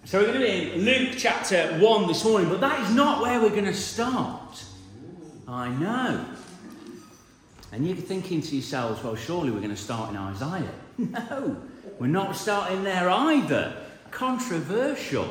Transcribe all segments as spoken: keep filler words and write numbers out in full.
So we're going to be in Luke chapter one this morning, but that is not where we're going to start. I know. And you're thinking to yourselves, well, surely we're going to start in Isaiah. No, we're not starting there either. Controversial.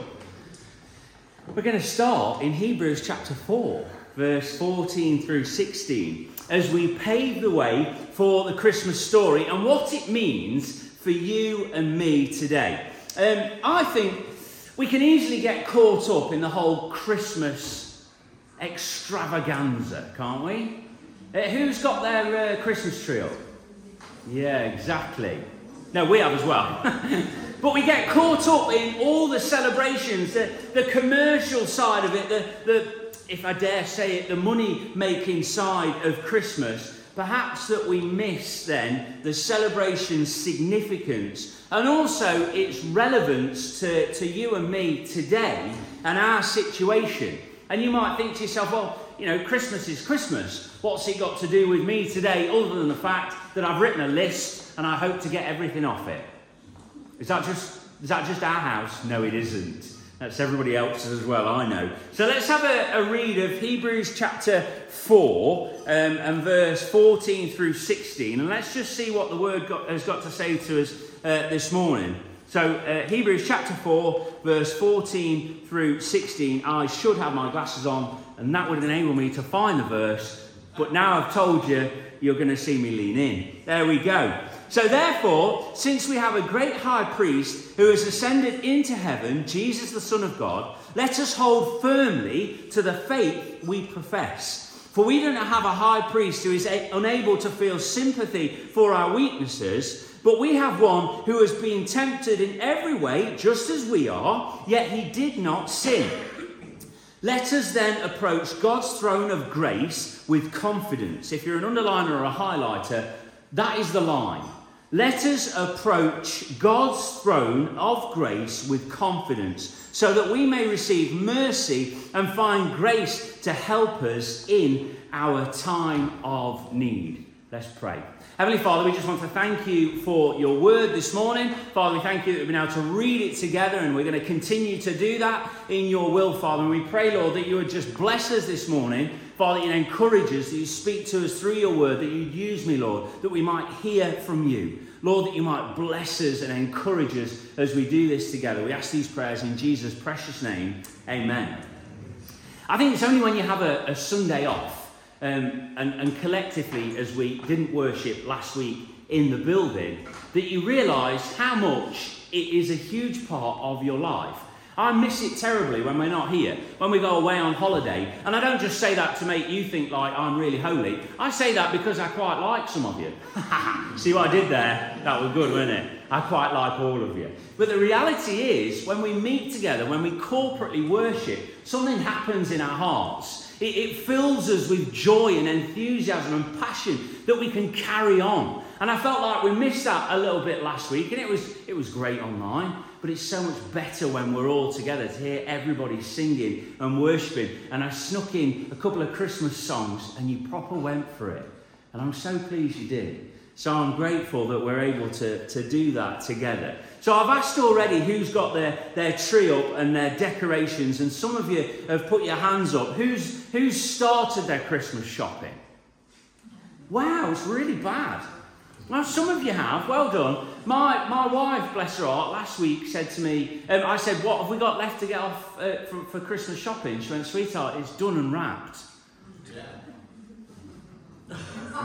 We're going to start in Hebrews chapter four, verse fourteen through sixteen, as we pave the way for the Christmas story and what it means for you and me today. Um, I think we can easily get caught up in the whole Christmas extravaganza, can't we? Uh, who's got their uh, Christmas tree up? Yeah, exactly. No, we have as well. But we get caught up in all the celebrations, the, the commercial side of it, the, the, if I dare say it, the money-making side of Christmas. Perhaps that we miss then the celebration's significance and also its relevance to, to you and me today and our situation. And you might think to yourself, well, you know, Christmas is Christmas. What's it got to do with me today other than the fact that I've written a list and I hope to get everything off it? Is that just, is that just our house? No, it isn't. That's everybody else's as well, I know. So let's have a, a read of Hebrews chapter four um, and verse fourteen through sixteen. And let's just see what the word got, has got to say to us uh, this morning. So uh, Hebrews chapter four, verse fourteen through sixteen. I should have my glasses on and that would enable me to find the verse. But now I've told you, you're going to see me lean in. There we go. So therefore, since we have a great high priest who has ascended into heaven, Jesus the Son of God, let us hold firmly to the faith we profess. For we do not have a high priest who is a- unable to feel sympathy for our weaknesses, but we have one who has been tempted in every way, just as we are, yet he did not sin. Let us then approach God's throne of grace with confidence. If you're an underliner or a highlighter, that is the line. Let us approach God's throne of grace with confidence so that we may receive mercy and find grace to help us in our time of need. Let's pray. Heavenly Father, we just want to thank you for your word this morning. Father, we thank you that we've been able to read it together and we're going to continue to do that in your will, Father. And we pray, Lord, that you would just bless us this morning. Father, that you encourage us, that you speak to us through your word, that you'd use me, Lord, that we might hear from you. Lord, that you might bless us and encourage us as we do this together. We ask these prayers in Jesus' precious name. Amen. I think it's only when you have a, a Sunday off um, and, and collectively, as we didn't worship last week in the building, that you realise how much it is a huge part of your life. I miss it terribly when we're not here, when we go away on holiday. And I don't just say that to make you think like I'm really holy. I say that because I quite like some of you. See what I did there? That was good, wasn't it? I quite like all of you. But the reality is, when we meet together, when we corporately worship, something happens in our hearts. It, it fills us with joy and enthusiasm and passion that we can carry on. And I felt like we missed that a little bit last week, and it was it was great online. But it's so much better when we're all together to hear everybody singing and worshipping. And I snuck in a couple of Christmas songs and you proper went for it. And I'm so pleased you did. So I'm grateful that we're able to, to do that together. So I've asked already who's got their, their tree up and their decorations. And some of you have put your hands up. Who's, who's started their Christmas shopping? Wow, it's really bad. Well, some of you have. Well done. My my wife, bless her heart, last week said to me, um, I said, what have we got left to get off uh, for, for Christmas shopping? She went, sweetheart, it's done and wrapped. Yeah.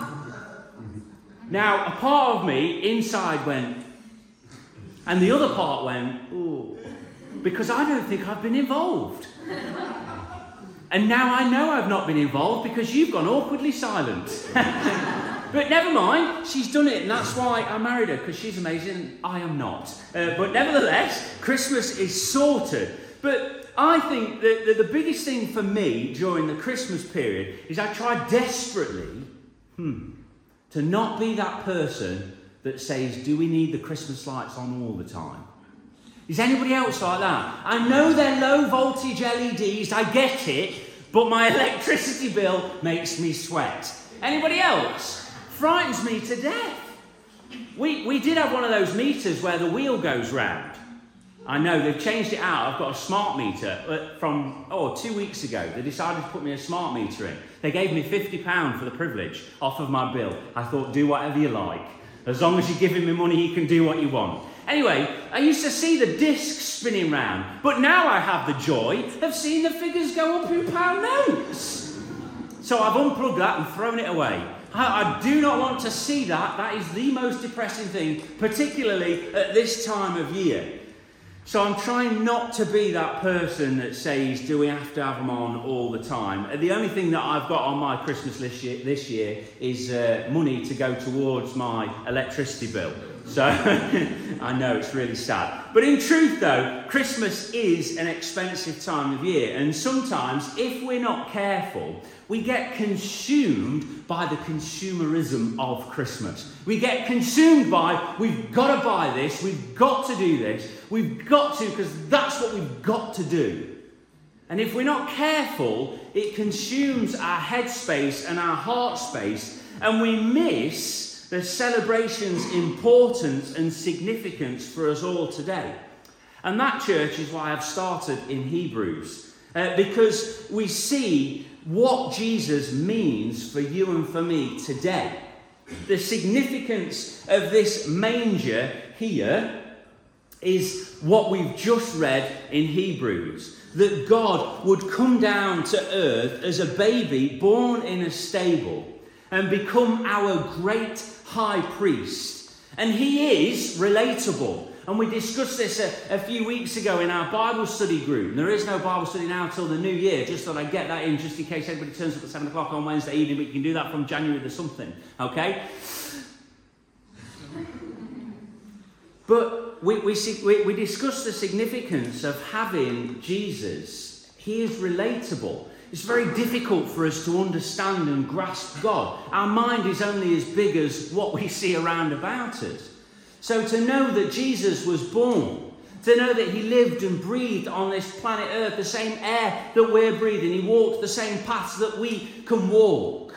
Now, a part of me inside went, and the other part went, ooh, because I don't think I've been involved. And now I know I've not been involved because you've gone awkwardly silent. But never mind, she's done it, and that's why I married her, because she's amazing, and I am not. Uh, but nevertheless, Christmas is sorted. But I think that, that the biggest thing for me during the Christmas period is I try desperately hmm, to not be that person that says, do we need the Christmas lights on all the time? Is anybody else like that? I know they're low voltage L E Ds, I get it, but my electricity bill makes me sweat. Anybody else? Frightens me to death. We we did have one of those meters where the wheel goes round. I know, they've changed it out. I've got a smart meter from, oh, two weeks ago. They decided to put me a smart meter in. They gave me fifty pounds for the privilege off of my bill. I thought, do whatever you like. As long as you're giving me money, you can do what you want. Anyway, I used to see the discs spinning round, but now I have the joy of seeing the figures go up in pound notes. So I've unplugged that and thrown it away. I, I do not want to see that. That is the most depressing thing, particularly at this time of year. So I'm trying not to be that person that says, do we have to have them on all the time? The only thing that I've got on my Christmas list this year is uh, money to go towards my electricity bill. So I know it's really sad. But in truth, though, Christmas is an expensive time of year. And sometimes, if we're not careful, we get consumed by the consumerism of Christmas. We get consumed by, we've got to buy this, we've got to do this, we've got to, because that's what we've got to do. And if we're not careful, it consumes our headspace and our heart space, and we miss the celebration's importance and significance for us all today. And that, church, is why I've started in Hebrews. Uh, because we see what Jesus means for you and for me today. The significance of this manger here is what we've just read in Hebrews. That God would come down to earth as a baby born in a stable and become our great high priest. And he is relatable. And we discussed this a, a few weeks ago in our Bible study group. There is no Bible study now till the new year. Just thought I'd get that in just in case anybody turns up at seven o'clock on Wednesday evening. But you can do that from January the something. Okay? But we, we, see, we, we discussed the significance of having Jesus. He is relatable. It's very difficult for us to understand and grasp God. Our mind is only as big as what we see around about us. So to know that Jesus was born, to know that he lived and breathed on this planet Earth, the same air that we're breathing, he walked the same paths that we can walk.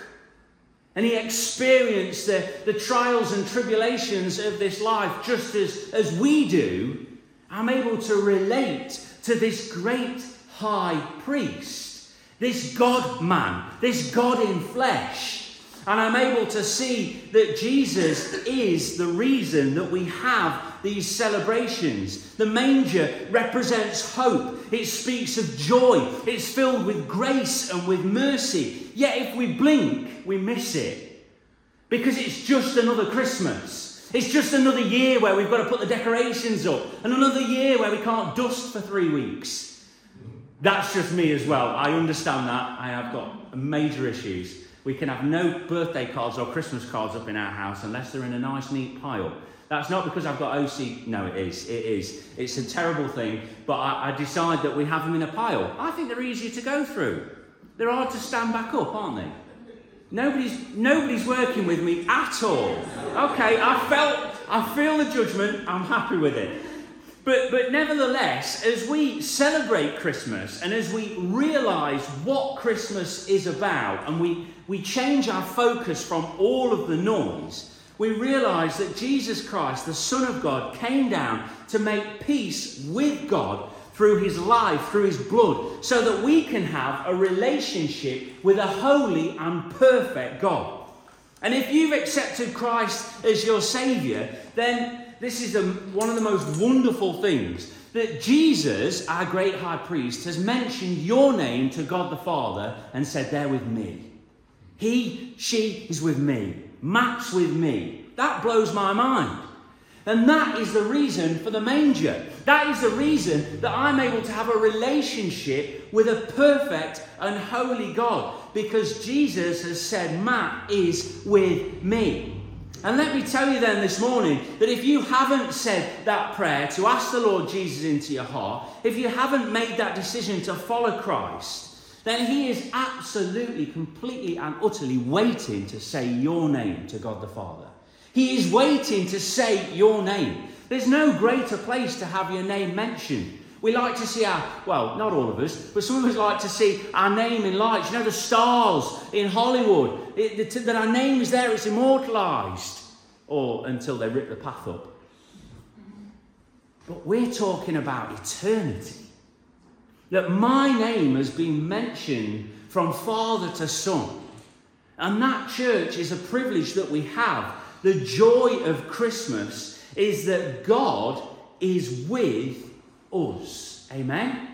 And he experienced the, the trials and tribulations of this life just as, as we do. I'm able to relate to this great high priest, this God-man, this God in flesh. And I'm able to see that Jesus is the reason that we have these celebrations. The manger represents hope. It speaks of joy. It's filled with grace and with mercy. Yet if we blink, we miss it. Because it's just another Christmas. It's just another year where we've got to put the decorations up. And another year where we can't dust for three weeks. That's just me as well. I understand that. I have got major issues. We can have no birthday cards or Christmas cards up in our house unless they're in a nice, neat pile. That's not because I've got O C D. No, it is. It is. It's a terrible thing. But I, I decide that we have them in a pile. I think they're easier to go through. They're hard to stand back up, aren't they? Nobody's nobody's working with me at all. Okay, I felt, I feel the judgment. I'm happy with it. But, but nevertheless, as we celebrate Christmas and as we realise what Christmas is about and we, we change our focus from all of the noise, we realise that Jesus Christ, the Son of God, came down to make peace with God through his life, through his blood, so that we can have a relationship with a holy and perfect God. And if you've accepted Christ as your Saviour, then this is the, one of the most wonderful things, that Jesus, our great high priest, has mentioned your name to God the Father and said, they're with me. He, she is with me. Matt's with me. That blows my mind. And that is the reason for the manger. That is the reason that I'm able to have a relationship with a perfect and holy God. Because Jesus has said, Matt is with me. And let me tell you then this morning that if you haven't said that prayer to ask the Lord Jesus into your heart, if you haven't made that decision to follow Christ, then he is absolutely, completely and utterly waiting to say your name to God the Father. He is waiting to say your name. There's no greater place to have your name mentioned. We like to see our, well, not all of us, but some of us like to see our name in lights. You know, the stars in Hollywood, it, the, that our name is there, it's immortalised. Or until they rip the path up. But we're talking about eternity. That my name has been mentioned from father to son. And that, church, is a privilege that we have. The joy of Christmas is that God is with us. Amen?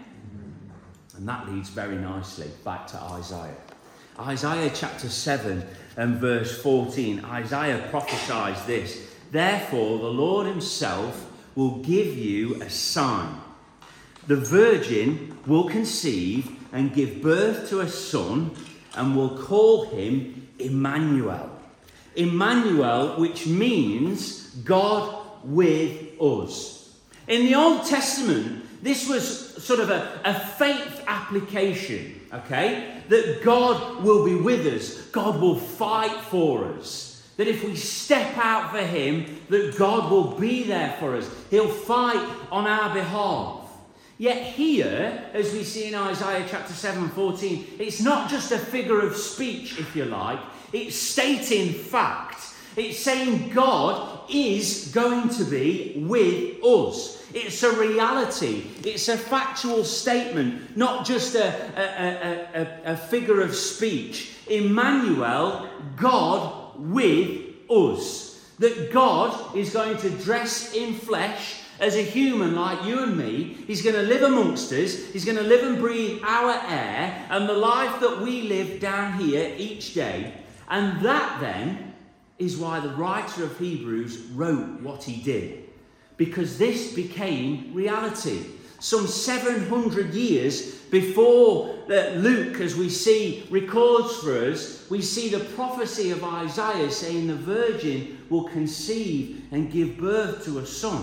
And that leads very nicely back to Isaiah. Isaiah chapter seven and verse fourteen. Isaiah prophesies this. Therefore the Lord himself will give you a sign. The virgin will conceive and give birth to a son and will call him Emmanuel. Emmanuel, which means God with us. In the Old Testament, this was sort of a, a faith application, okay? That God will be with us. God will fight for us. That if we step out for him, that God will be there for us. He'll fight on our behalf. Yet here, as we see in Isaiah chapter seven, fourteen, it's not just a figure of speech, if you like. It's stating fact. It's saying God is going to be with us. It's a reality. It's a factual statement, not just a, a, a, a, a figure of speech. Emmanuel, God with us. That God is going to dress in flesh as a human like you and me. He's going to live amongst us. He's going to live and breathe our air and the life that we live down here each day. And that then is why the writer of Hebrews wrote what he did. Because this became reality. Some seven hundred years before uh, Luke, as we see, records for us, we see the prophecy of Isaiah saying the virgin will conceive and give birth to a son.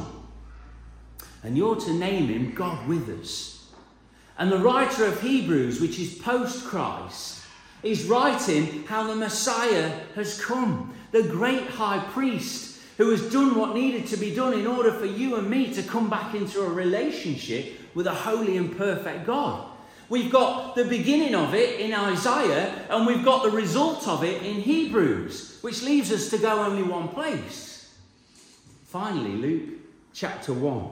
And you're to name him God with us. And the writer of Hebrews, which is post-Christ, is writing how the Messiah has come. The great high priest who has done what needed to be done in order for you and me to come back into a relationship with a holy and perfect God. We've got the beginning of it in Isaiah, and we've got the result of it in Hebrews, which leaves us to go only one place. Finally, Luke chapter one.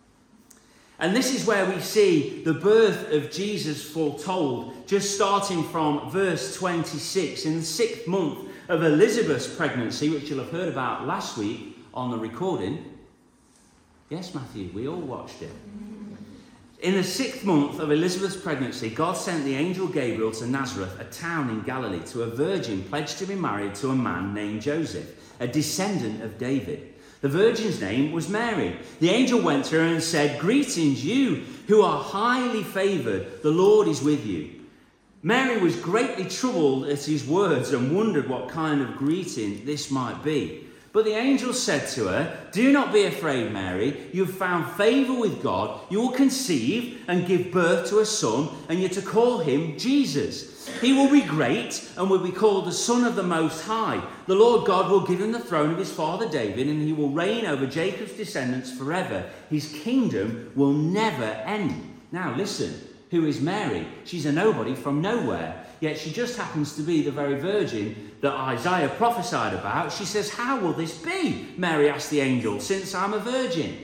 And this is where we see the birth of Jesus foretold, just starting from verse twenty-six, in the sixth month of Elizabeth's pregnancy, which you'll have heard about last week on the recording. Yes, Matthew, we all watched it. In the sixth month of Elizabeth's pregnancy, God sent the angel Gabriel to Nazareth, a town in Galilee, to a virgin pledged to be married to a man named Joseph, a descendant of David. The virgin's name was Mary. The angel went to her and said, "Greetings, you who are highly favoured, the Lord is with you." Mary was greatly troubled at his words and wondered what kind of greeting this might be. But the angel said to her, "Do not be afraid, Mary. You have found favour with God. You will conceive and give birth to a son, and you're to call him Jesus. He will be great and will be called the Son of the Most High. The Lord God will give him the throne of his father David, and he will reign over Jacob's descendants forever. His kingdom will never end." Now listen, who is Mary? She's a nobody from nowhere. Yet she just happens to be the very virgin that Isaiah prophesied about. She says, "How will this be?" Mary asked the angel, "since I'm a virgin."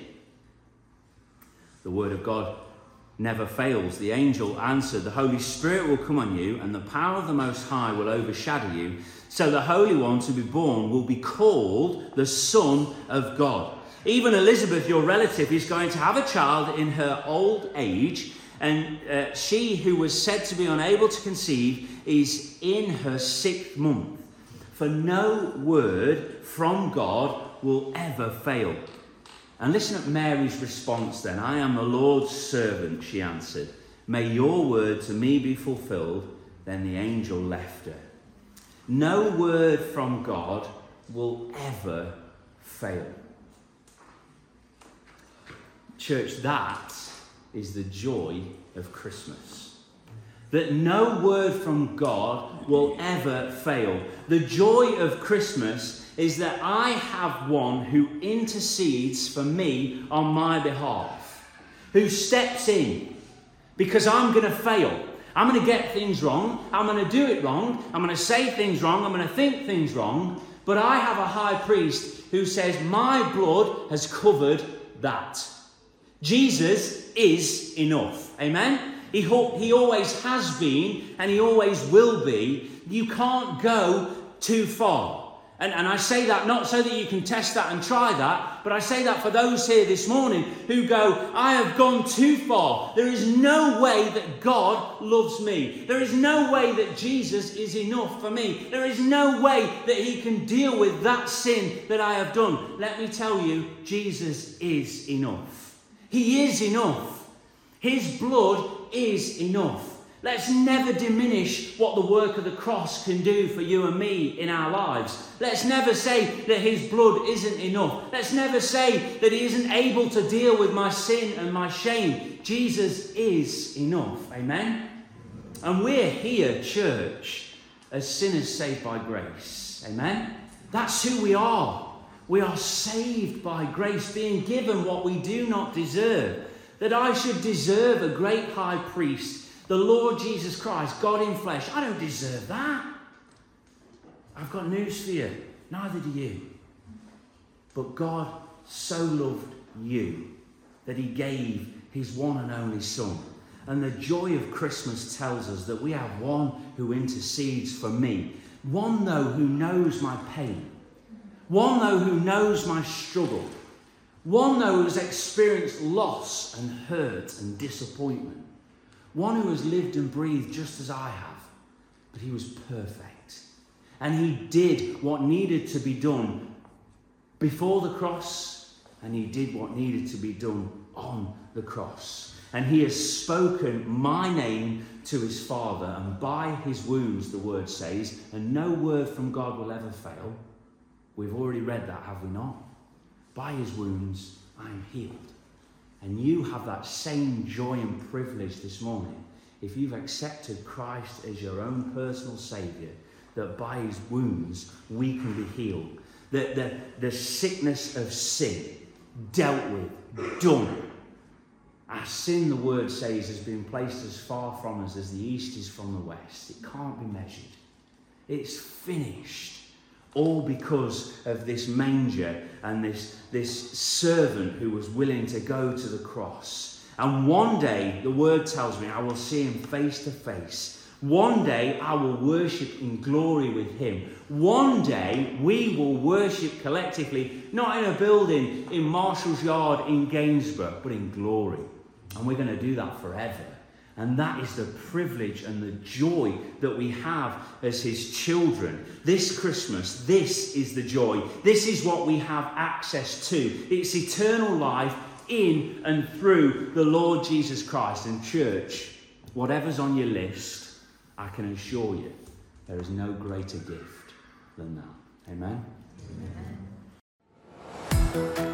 The word of God never fails. The angel answered, "The Holy Spirit will come on you, and the power of the Most High will overshadow you. So the Holy One to be born will be called the Son of God. Even Elizabeth, your relative, is going to have a child in her old age, and uh, she who was said to be unable to conceive is in her sixth month. For no word from God will ever fail." And listen at Mary's response then. "I am the Lord's servant," she answered. "May your word to me be fulfilled." Then the angel left her. No word from God will ever fail. Church, that is the joy of Christmas. That no word from God will ever fail. The joy of Christmas is that I have one who intercedes for me on my behalf, who steps in, because I'm going to fail. I'm going to get things wrong. I'm going to do it wrong. I'm going to say things wrong. I'm going to think things wrong. But I have a high priest who says, my blood has covered that. Jesus is enough. Amen? He, ho- he always has been and he always will be. You can't go too far. And, and I say that not so that you can test that and try that, but I say that for those here this morning who go, I have gone too far. There is no way that God loves me. There is no way that Jesus is enough for me. There is no way that he can deal with that sin that I have done. Let me tell you, Jesus is enough. He is enough. His blood is enough. Let's never diminish what the work of the cross can do for you and me in our lives. Let's never say that his blood isn't enough. Let's never say that he isn't able to deal with my sin and my shame. Jesus is enough. Amen? And we're here, church, as sinners saved by grace. Amen? That's who we are. We are saved by grace, being given what we do not deserve. That I should deserve a great high priest, the Lord Jesus Christ, God in flesh. I don't deserve that. I've got news for you. Neither do you. But God so loved you that he gave his one and only Son. And the joy of Christmas tells us that we have one who intercedes for me. One, though, who knows my pain. One, though, who knows my struggle. One, though, who has experienced loss and hurt and disappointment. One who has lived and breathed just as I have, but he was perfect. And he did what needed to be done before the cross, and he did what needed to be done on the cross. And he has spoken my name to his Father, and by his wounds, the word says, and no word from God will ever fail. We've already read that, have we not? By his wounds, I am healed. And you have that same joy and privilege this morning if you've accepted Christ as your own personal Saviour, that by his wounds we can be healed. That the, the sickness of sin dealt with, done. Our sin, the word says, has been placed as far from us as the east is from the west. It can't be measured. It's finished. All because of this manger and this, this servant who was willing to go to the cross. And one day, the word tells me, I will see him face to face. One day, I will worship in glory with him. One day, we will worship collectively, not in a building in Marshall's Yard in Gainsborough, but in glory. And we're going to do that forever. And that is the privilege and the joy that we have as his children. This Christmas, this is the joy. This is what we have access to. It's eternal life in and through the Lord Jesus Christ. And church, whatever's on your list, I can assure you, there is no greater gift than that. Amen? Amen.